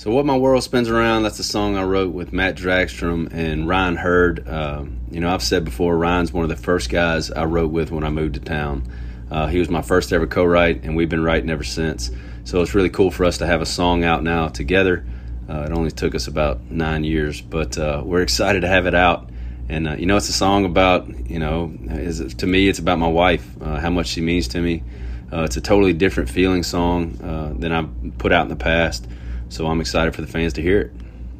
So What My World Spins Around, that's a song I wrote with Matt Dragstrom and Ryan Hurd. I've said before, Ryan's one of the first guys I wrote with when I moved to town. He was my first ever co-write, and we've been writing ever since. So it's really cool for us to have a song out now together. It only took us about 9 years, but we're excited to have it out. And, it's a song about, to me, it's about my wife, how much she means to me. It's a totally different feeling song than I've put out in the past. So I'm excited for the fans to hear it.